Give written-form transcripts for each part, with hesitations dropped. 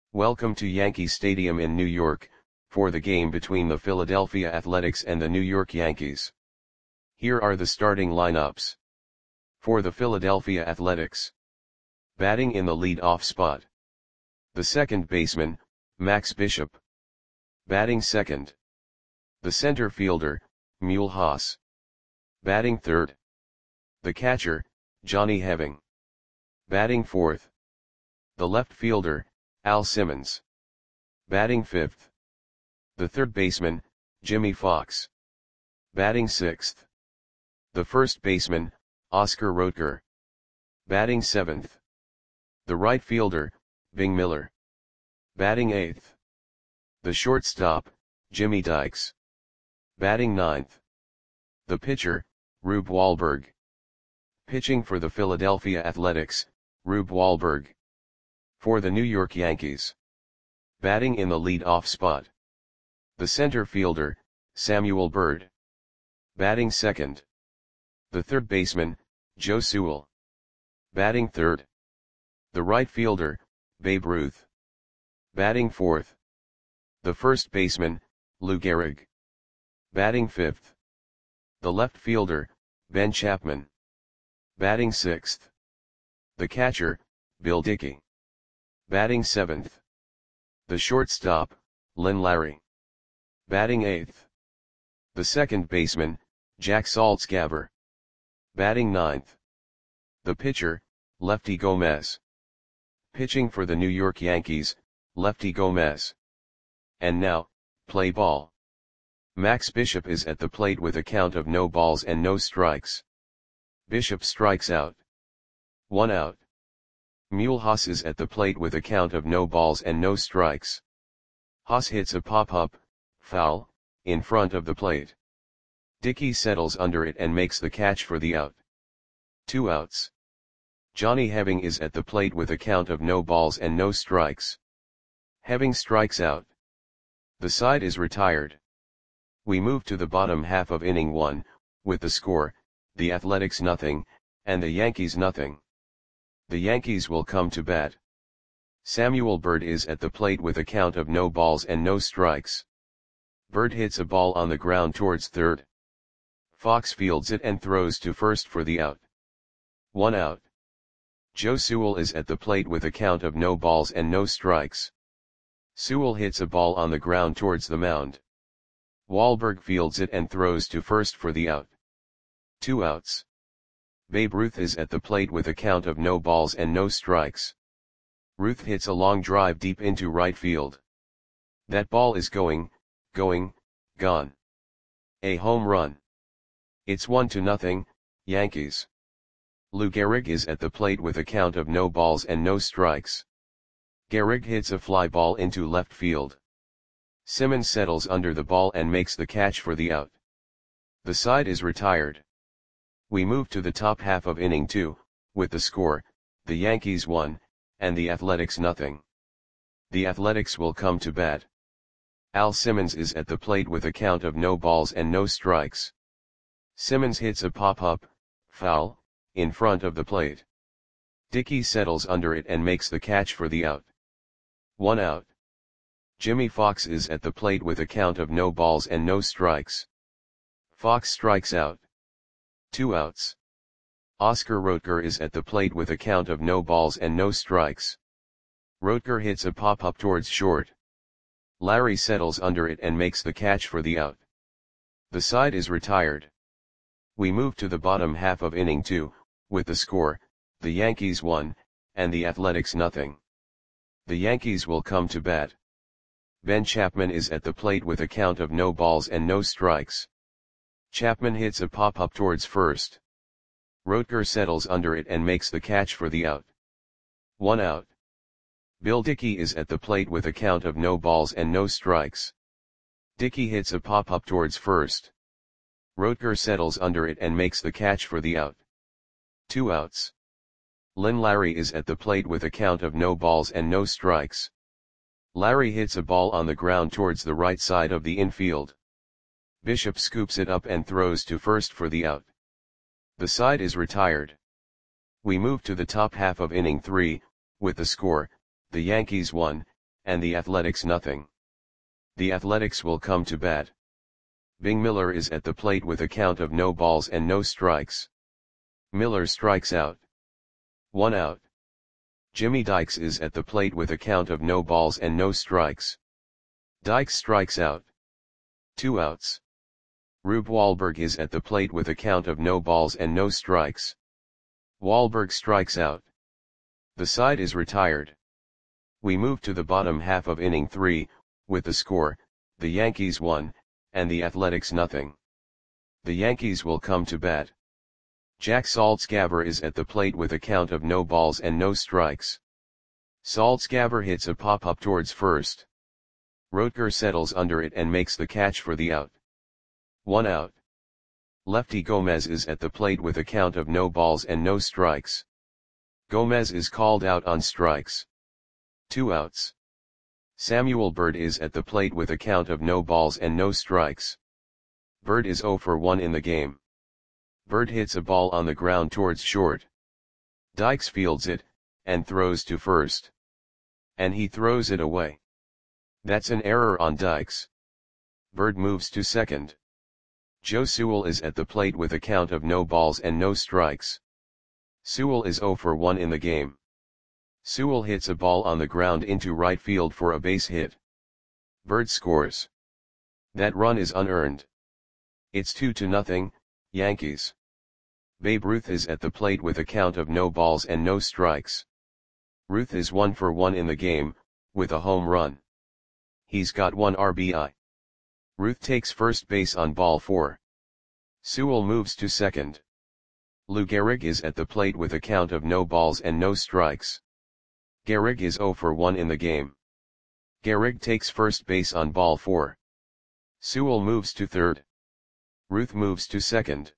Welcome to Yankee Stadium in New York, for the game between the Philadelphia Athletics and the New York Yankees. Here are the starting lineups. For the Philadelphia Athletics. Batting in the lead-off spot. The second baseman, Max Bishop. Batting second. The center fielder, Mule Haas. Batting third. The catcher, Johnny Heving. Batting fourth. The left fielder, Al Simmons. Batting fifth. The third baseman, Jimmy Fox. Batting sixth. The first baseman, Oscar Rotger. Batting seventh. The right fielder, Bing Miller. Batting eighth. The shortstop, Jimmy Dykes. Batting ninth. The pitcher, Rube Wahlberg. Pitching for the Philadelphia Athletics, Rube Wahlberg. For the New York Yankees. Batting in the lead-off spot. The center fielder, Samuel Byrd. Batting second. The third baseman, Joe Sewell. Batting third. The right fielder, Babe Ruth. Batting fourth. The first baseman, Lou Gehrig. Batting fifth. The left fielder, Ben Chapman. Batting sixth. The catcher, Bill Dickey. Batting seventh. The shortstop, Lynn Larry. Batting eighth. The second baseman, Jack Saltzgaber. Batting ninth. The pitcher, Lefty Gomez. Pitching for the New York Yankees, Lefty Gomez. And now, play ball. Max Bishop is at the plate with a count of no balls and no strikes. Bishop strikes out. 1 out. Mule Haas is at the plate with a count of no balls and no strikes. Haas hits a pop-up, foul, in front of the plate. Dickey settles under it and makes the catch for the out. 2 outs. Johnny Heving is at the plate with a count of no balls and no strikes. Heving strikes out. The side is retired. We move to the bottom half of inning 1, with the score, the Athletics nothing, and the Yankees nothing. The Yankees will come to bat. Samuel Byrd is at the plate with a count of no balls and no strikes. Byrd hits a ball on the ground towards third. Fox fields it and throws to first for the out. 1 out. Joe Sewell is at the plate with a count of no balls and no strikes. Sewell hits a ball on the ground towards the mound. Wahlberg fields it and throws to first for the out. 2 outs. Babe Ruth is at the plate with a count of no balls and no strikes. Ruth hits a long drive deep into right field. That ball is gone. A home run. It's 1-0, Yankees. Lou Gehrig is at the plate with a count of no balls and no strikes. Gehrig hits a fly ball into left field. Simmons settles under the ball and makes the catch for the out. The side is retired. We move to the top half of inning 2, with the score, the Yankees 1, and the Athletics nothing. The Athletics will come to bat. Al Simmons is at the plate with a count of no balls and no strikes. Simmons hits a pop-up, foul, in front of the plate. Dickey settles under it and makes the catch for the out. 1 out. Jimmy Fox is at the plate with a count of no balls and no strikes. Fox strikes out. 2 outs. Oscar Rotger is at the plate with a count of no balls and no strikes. Rotger hits a pop-up towards short. Larry settles under it and makes the catch for the out. The side is retired. We move to the bottom half of inning 2, with the score, the Yankees 1, and the Athletics nothing. The Yankees will come to bat. Ben Chapman is at the plate with a count of no balls and no strikes. Chapman hits a pop-up towards first. Rotger settles under it and makes the catch for the out. 1 out. Bill Dickey is at the plate with a count of no balls and no strikes. Dickey hits a pop-up towards first. Rotger settles under it and makes the catch for the out. 2 outs. Lynn Larry is at the plate with a count of no balls and no strikes. Larry hits a ball on the ground towards the right side of the infield. Bishop scoops it up and throws to first for the out. The side is retired. We move to the top half of inning 3, with the score, the Yankees 1, and the Athletics nothing. The Athletics will come to bat. Bing Miller is at the plate with a count of no balls and no strikes. Miller strikes out. 1 out. Jimmy Dykes is at the plate with a count of no balls and no strikes. Dykes strikes out. 2 outs. Rube Wahlberg is at the plate with a count of no balls and no strikes. Wahlberg strikes out. The side is retired. We move to the bottom half of inning 3, with the score, the Yankees 1, and the Athletics nothing. The Yankees will come to bat. Jack Saltzgaber is at the plate with a count of no balls and no strikes. Saltzgaber hits a pop-up towards first. Rotger settles under it and makes the catch for the out. 1 out. Lefty Gomez is at the plate with a count of no balls and no strikes. Gomez is called out on strikes. 2 outs. Samuel Bird is at the plate with a count of no balls and no strikes. Bird is 0 for 1 in the game. Bird hits a ball on the ground towards short. Dykes fields it, and throws to first. And he throws it away. That's an error on Dykes. Bird moves to second. Joe Sewell is at the plate with a count of no balls and no strikes. Sewell is 0 for 1 in the game. Sewell hits a ball on the ground into right field for a base hit. Bird scores. That run is unearned. It's 2-0, Yankees. Babe Ruth is at the plate with a count of no balls and no strikes. Ruth is 1 for 1 in the game, with a home run. He's got 1 RBI. Ruth takes first base on ball 4. Sewell moves to second. Lou Gehrig is at the plate with a count of no balls and no strikes. Gehrig is 0 for 1 in the game. Gehrig takes first base on ball 4. Sewell moves to third. Ruth moves to second.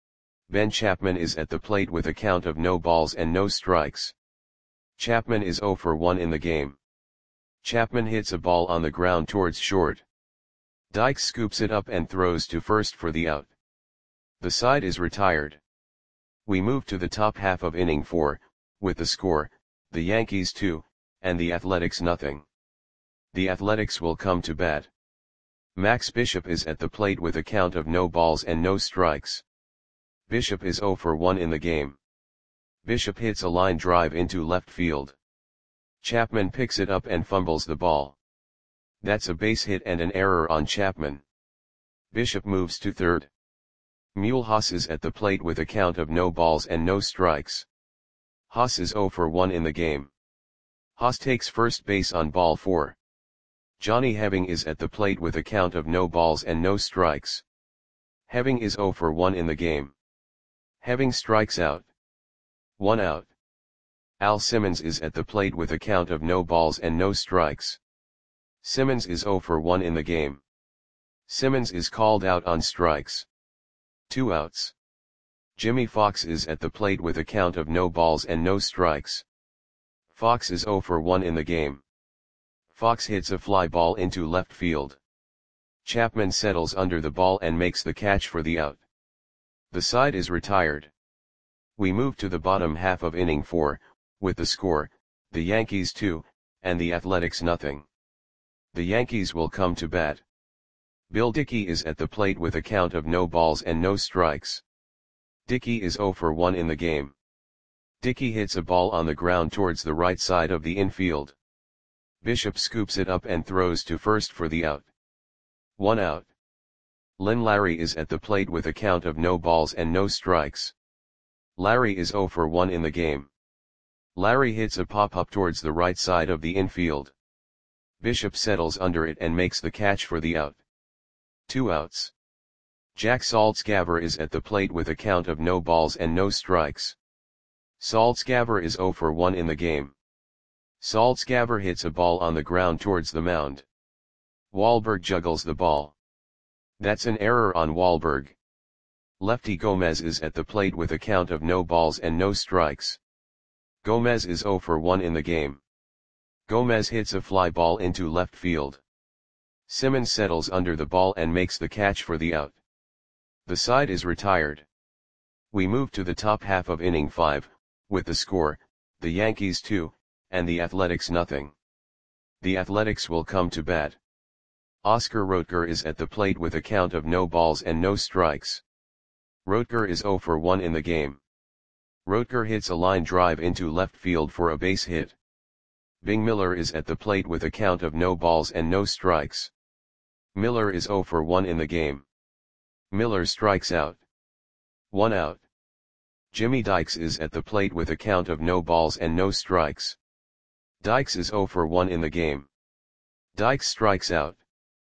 Ben Chapman is at the plate with a count of no balls and no strikes. Chapman is 0 for 1 in the game. Chapman hits a ball on the ground towards short. Dykes scoops it up and throws to first for the out. The side is retired. We move to the top half of inning 4, with the score, the Yankees 2, and the Athletics nothing. The Athletics will come to bat. Max Bishop is at the plate with a count of no balls and no strikes. Bishop is 0 for 1 in the game. Bishop hits a line drive into left field. Chapman picks it up and fumbles the ball. That's a base hit and an error on Chapman. Bishop moves to third. Mulhouse is at the plate with a count of no balls and no strikes. Haas is 0 for 1 in the game. Haas takes first base on ball 4. Johnny Heving is at the plate with a count of no balls and no strikes. Heving is 0 for 1 in the game. Heving strikes out. 1 out. Al Simmons is at the plate with a count of no balls and no strikes. Simmons is 0 for 1 in the game. Simmons is called out on strikes. 2 outs. Jimmy Fox is at the plate with a count of no balls and no strikes. Fox is 0 for 1 in the game. Fox hits a fly ball into left field. Chapman settles under the ball and makes the catch for the out. The side is retired. We move to the bottom half of inning 4, with the score, the Yankees 2, and the Athletics nothing. The Yankees will come to bat. Bill Dickey is at the plate with a count of no balls and no strikes. Dickey is 0 for 1 in the game. Dickey hits a ball on the ground towards the right side of the infield. Bishop scoops it up and throws to first for the out. 1 out. Lynn Larry is at the plate with a count of no balls and no strikes. Larry is 0 for 1 in the game. Larry hits a pop-up towards the right side of the infield. Bishop settles under it and makes the catch for the out. 2 outs. Jack Saltzgaber is at the plate with a count of no balls and no strikes. Saltzgaber is 0 for 1 in the game. Saltzgaber hits a ball on the ground towards the mound. Wahlberg juggles the ball. That's an error on Wahlberg. Lefty Gomez is at the plate with a count of no balls and no strikes. Gomez is 0 for 1 in the game. Gomez hits a fly ball into left field. Simmons settles under the ball and makes the catch for the out. The side is retired. We move to the top half of inning 5, with the score, the Yankees 2, and the Athletics nothing. The Athletics will come to bat. Oscar Roetger is at the plate with a count of no balls and no strikes. Roetger is 0 for 1 in the game. Roetger hits a line drive into left field for a base hit. Bing Miller is at the plate with a count of no balls and no strikes. Miller is 0 for 1 in the game. Miller strikes out. 1 out. Jimmy Dykes is at the plate with a count of no balls and no strikes. Dykes is 0 for 1 in the game. Dykes strikes out.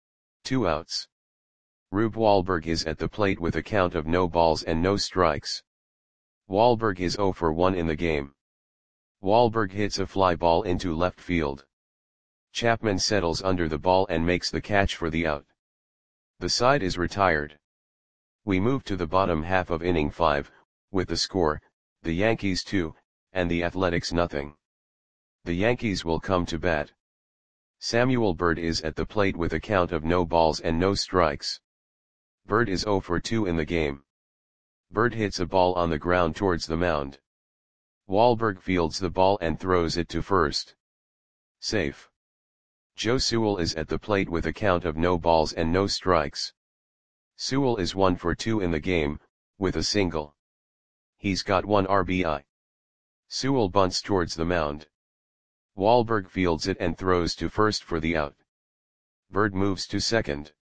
2 outs. Rube Wahlberg is at the plate with a count of no balls and no strikes. Wahlberg is 0 for 1 in the game. Wahlberg hits a fly ball into left field. Chapman settles under the ball and makes the catch for the out. The side is retired. We move to the bottom half of inning 5, with the score, the Yankees 2, and the Athletics nothing. The Yankees will come to bat. Samuel Bird is at the plate with a count of no balls and no strikes. Bird is 0 for 2 in the game. Bird hits a ball on the ground towards the mound. Wahlberg fields the ball and throws it to first. Safe. Joe Sewell is at the plate with a count of no balls and no strikes. Sewell is 1 for 2 in the game, with a single. He's got 1 RBI. Sewell bunts towards the mound. Wahlberg fields it and throws to first for the out. Bird moves to second.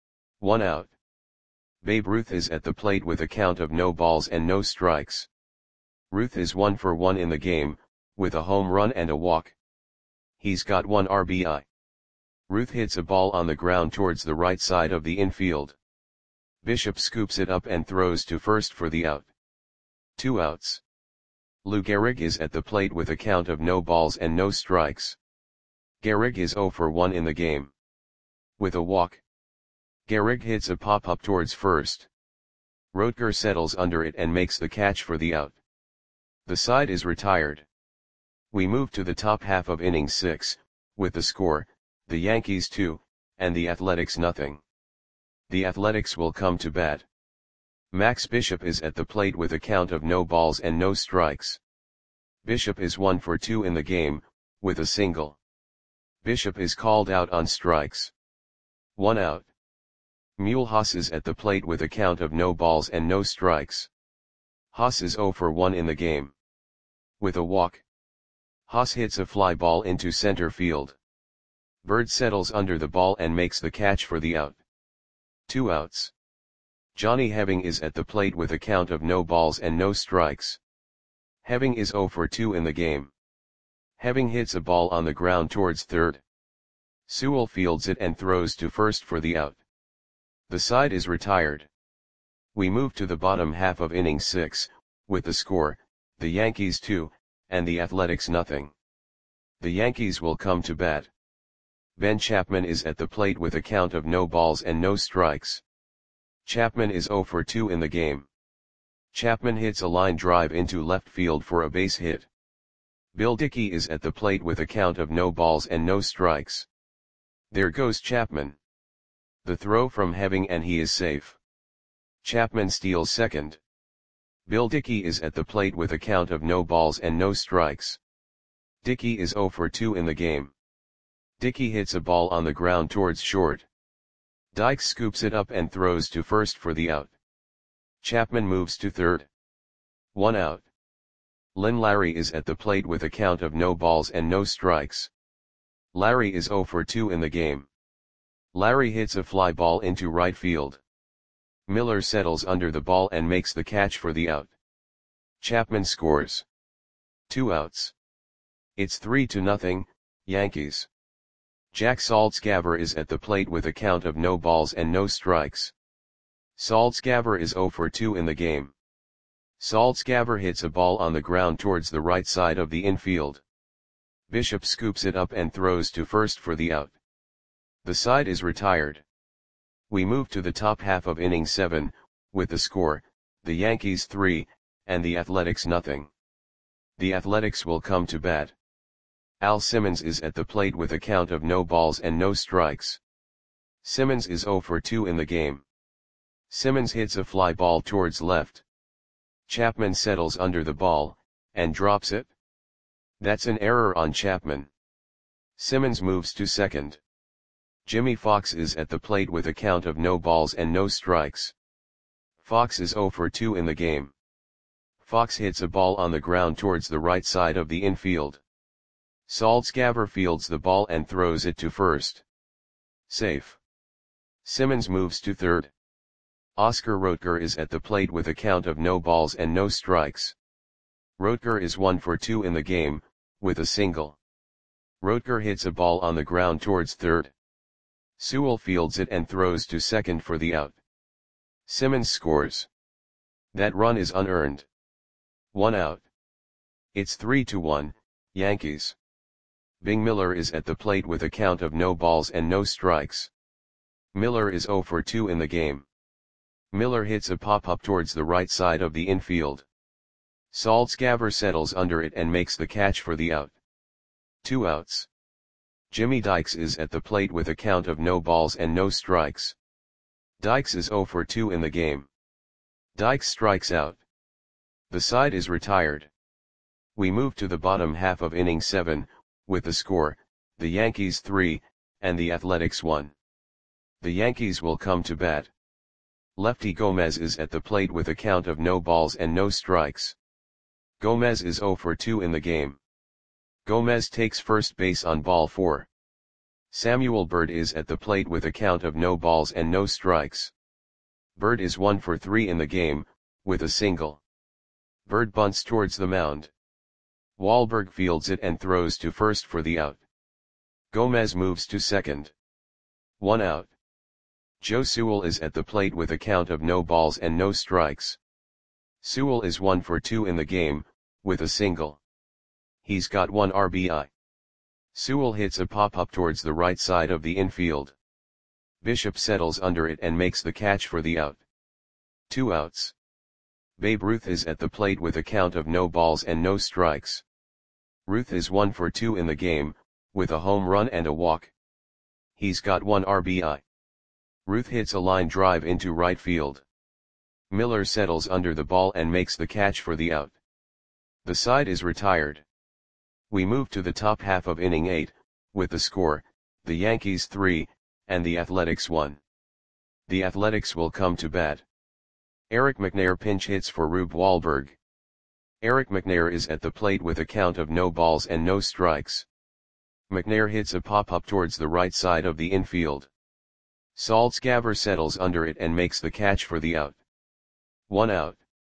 1 out. Babe Ruth is at the plate with a count of no balls and no strikes. Ruth is 1 for 1 in the game, with a home run and a walk. He's got 1 RBI. Ruth hits a ball on the ground towards the right side of the infield. Bishop scoops it up and throws to first for the out. 2 outs. Lou Gehrig is at the plate with a count of no balls and no strikes. Gehrig is 0 for 1 in the game. With a walk. Gehrig hits a pop-up towards first. Roetger settles under it and makes the catch for the out. The side is retired. We move to the top half of inning 6, with the score, the Yankees 2, and the Athletics nothing. The Athletics will come to bat. Max Bishop is at the plate with a count of no balls and no strikes. Bishop is 1 for 2 in the game, with a single. Bishop is called out on strikes. 1 out. Mulhouse is at the plate with a count of no balls and no strikes. Haas is 0 for 1 in the game. With a walk. Haas hits a fly ball into center field. Bird settles under the ball and makes the catch for the out. 2 outs. Johnny Heving is at the plate with a count of no balls and no strikes. Heving is 0 for 2 in the game. Heving hits a ball on the ground towards third. Sewell fields it and throws to first for the out. The side is retired. We move to the bottom half of inning 6, with the score, the Yankees 2, and the Athletics nothing. The Yankees will come to bat. Ben Chapman is at the plate with a count of no balls and no strikes. Chapman is 0 for 2 in the game. Chapman hits a line drive into left field for a base hit. Bill Dickey is at the plate with a count of no balls and no strikes. There goes Chapman. The throw from Heving and he is safe. Chapman steals second. Bill Dickey is at the plate with a count of no balls and no strikes. Dickey is 0 for 2 in the game. Dickey hits a ball on the ground towards short. Dykes scoops it up and throws to first for the out. Chapman moves to third. 1 out. Len Larry is at the plate with a count of no balls and no strikes. Larry is 0 for 2 in the game. Larry hits a fly ball into right field. Miller settles under the ball and makes the catch for the out. Chapman scores. 2 outs. It's 3-0, Yankees. Jack Saltzgaver is at the plate with a count of no balls and no strikes. Saltzgaver is 0 for 2 in the game. Saltzgaver hits a ball on the ground towards the right side of the infield. Bishop scoops it up and throws to first for the out. The side is retired. We move to the top half of inning 7, with the score, the Yankees 3, and the Athletics nothing. The Athletics will come to bat. Al Simmons is at the plate with a count of no balls and no strikes. Simmons is 0 for 2 in the game. Simmons hits a fly ball towards left. Chapman settles under the ball, and drops it. That's an error on Chapman. Simmons moves to second. Jimmy Fox is at the plate with a count of no balls and no strikes. Fox is 0 for 2 in the game. Fox hits a ball on the ground towards the right side of the infield. Saltzgaber fields the ball and throws it to first. Safe. Simmons moves to third. Oscar Roetger is at the plate with a count of no balls and no strikes. Roetger is 1 for 2 in the game, with a single. Roetger hits a ball on the ground towards third. Sewell fields it and throws to second for the out. Simmons scores. That run is unearned. 1 out. It's 3-1, Yankees. Bing Miller is at the plate with a count of no balls and no strikes. Miller is 0 for 2 in the game. Miller hits a pop-up towards the right side of the infield. Saltzgaber settles under it and makes the catch for the out. 2 outs. Jimmy Dykes is at the plate with a count of no balls and no strikes. Dykes is 0 for 2 in the game. Dykes strikes out. The side is retired. We move to the bottom half of inning 7, with the score, the Yankees 3, and the Athletics 1. The Yankees will come to bat. Lefty Gomez is at the plate with a count of no balls and no strikes. Gomez is 0 for 2 in the game. Gomez takes first base on ball 4. Samuel Bird is at the plate with a count of no balls and no strikes. Bird is 1 for 3 in the game, with a single. Bird bunts towards the mound. Wahlberg fields it and throws to first for the out. Gomez moves to second. 1 out. Joe Sewell is at the plate with a count of no balls and no strikes. Sewell is 1 for 2 in the game, with a single. He's got 1 RBI. Sewell hits a pop-up towards the right side of the infield. Bishop settles under it and makes the catch for the out. 2 outs. Babe Ruth is at the plate with a count of no balls and no strikes. Ruth is 1 for 2 in the game, with a home run and a walk. He's got 1 RBI. Ruth hits a line drive into right field. Miller settles under the ball and makes the catch for the out. The side is retired. We move to the top half of inning 8, with the score, the Yankees 3, and the Athletics 1. The Athletics will come to bat. Eric McNair pinch hits for Rube Wahlberg. Eric McNair is at the plate with a count of no balls and no strikes. McNair hits a pop-up towards the right side of the infield. Saltzgaber settles under it and makes the catch for the out. 1 out.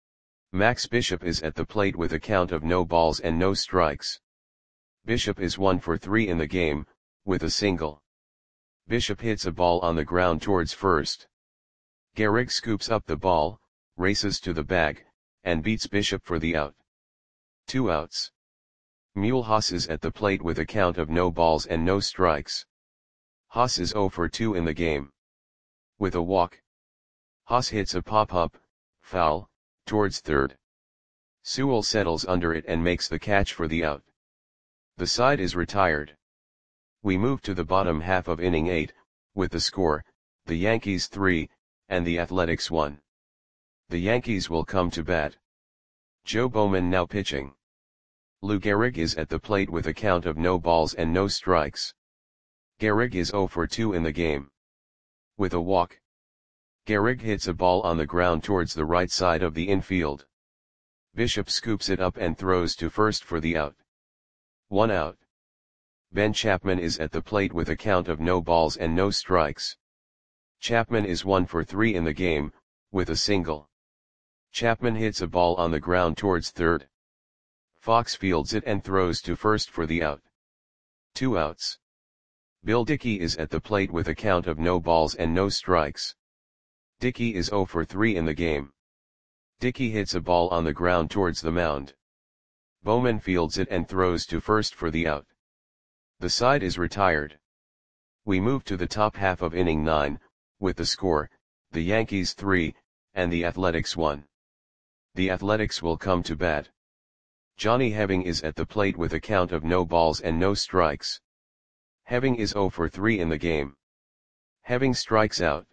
Max Bishop is at the plate with a count of no balls and no strikes. Bishop is 1 for 3 in the game, with a single. Bishop hits a ball on the ground towards first. Gehrig scoops up the ball, races to the bag, and beats Bishop for the out. 2 outs. Mulhouse is at the plate with a count of no balls and no strikes. Haas is 0 for 2 in the game. With a walk. Haas hits a pop-up, foul, towards third. Sewell settles under it and makes the catch for the out. The side is retired. We move to the bottom half of inning 8, with the score, the Yankees 3, and the Athletics 1. The Yankees will come to bat. Joe Bowman now pitching. Lou Gehrig is at the plate with a count of no balls and no strikes. Gehrig is 0 for 2 in the game. With a walk. Gehrig hits a ball on the ground towards the right side of the infield. Bishop scoops it up and throws to first for the out. 1 out. Ben Chapman is at the plate with a count of no balls and no strikes. Chapman is 1 for 3 in the game, with a single. Chapman hits a ball on the ground towards third. Fox fields it and throws to first for the out. 2 outs. Bill Dickey is at the plate with a count of no balls and no strikes. Dickey is 0 for 3 in the game. Dickey hits a ball on the ground towards the mound. Bowman fields it and throws to first for the out. The side is retired. We move to the top half of inning 9, with the score, the Yankees 3, and the Athletics 1. The Athletics will come to bat. Johnny Heving is at the plate with a count of no balls and no strikes. Heving is 0 for 3 in the game. Heving strikes out.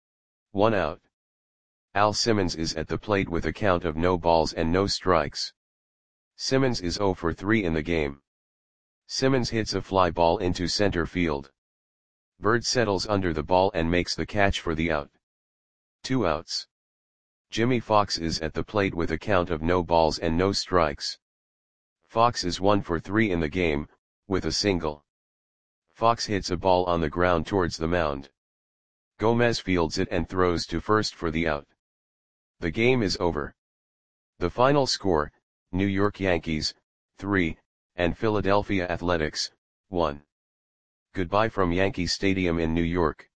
1 out. Al Simmons is at the plate with a count of no balls and no strikes. Simmons is 0 for 3 in the game. Simmons hits a fly ball into center field. Bird settles under the ball and makes the catch for the out. 2 outs. Jimmy Fox is at the plate with a count of no balls and no strikes. Fox is 1 for 3 in the game, with a single. Fox hits a ball on the ground towards the mound. Gomez fields it and throws to first for the out. The game is over. The final score, New York Yankees, 3, and Philadelphia Athletics, 1. Goodbye from Yankee Stadium in New York.